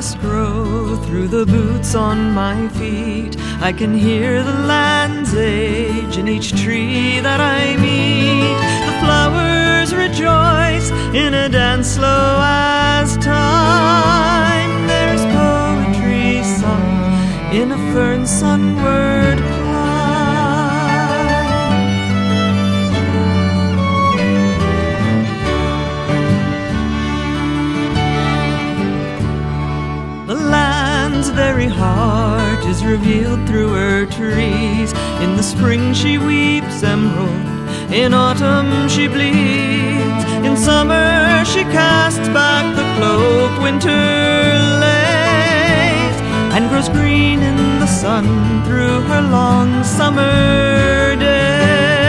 grass grow through the boots on my feet. I can hear the land's age in each tree that I meet. The flowers rejoice in a dance slow as time. There's poetry sung in a fern sunward climb. The land's very heart is revealed through her trees. In the spring she weeps emerald, in autumn she bleeds. In summer she casts back the cloak winter lays, and grows green in the sun through her long summer days.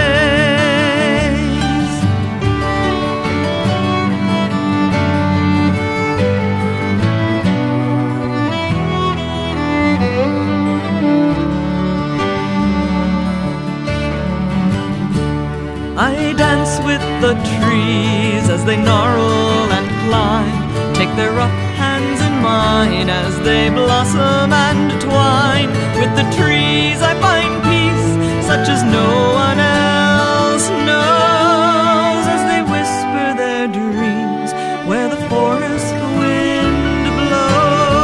I dance with the trees as they gnarl and climb, take their rough hands in mine as they blossom and twine. With the trees I find peace such as no one else knows, as they whisper their dreams where the forest wind blows.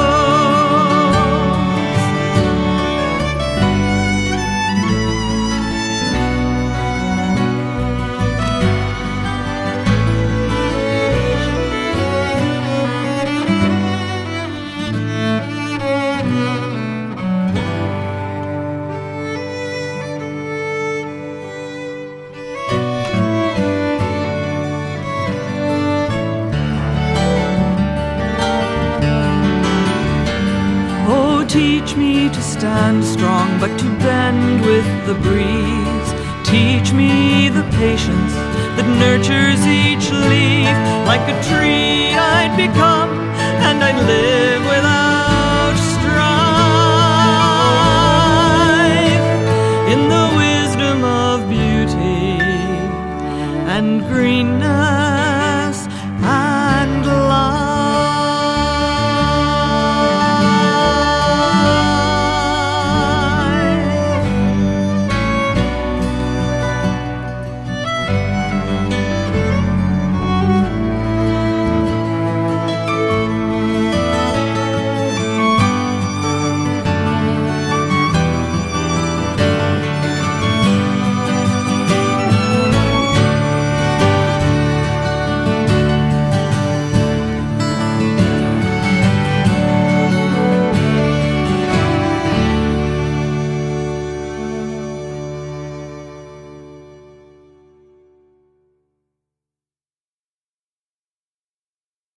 Teach me to stand strong, but to bend with the breeze. Teach me the patience that nurtures each leaf. Like a tree I'd become, and I'd live without strife, in the wisdom of beauty and greenness.